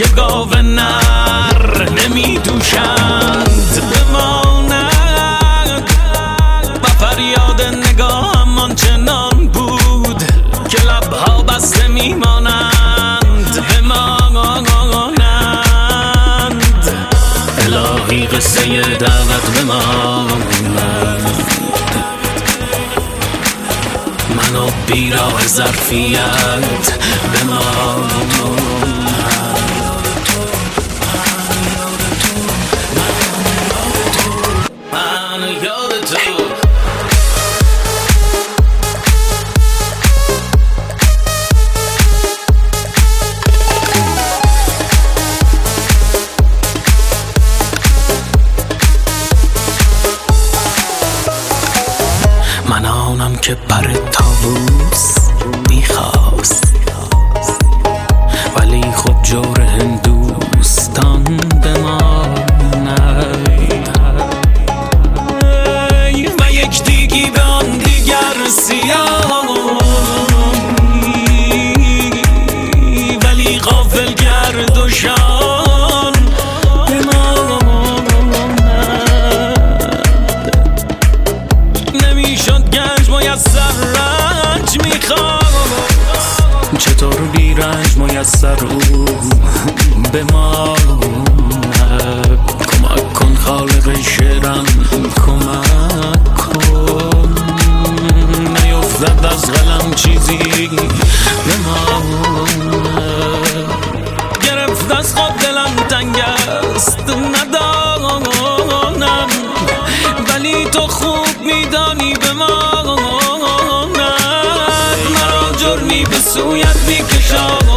گاو نر نمی دوشند بماند و فریاد نگاهم آنچنان بود که لبها بسته میمانند بمانند. الهی قصه دعوت بماند، منو بیراه ظرفیت بماند. من آنم که پر طاووس میخواست ولی خب جور هندوستان بماند و یک دیگی به آن دیگر سیاه ولی غافل گرد و شان میسر رنج میخواست، چطور بی رنج میسر او بماند. کمک کن خالق شعرم کمک کن، نیفتد از قلم چیزی بماند. گرفت از خود دلم تنگ است ندانم، ولی تو خوب میدانی بماند. مرا جرمی به سویت میکشم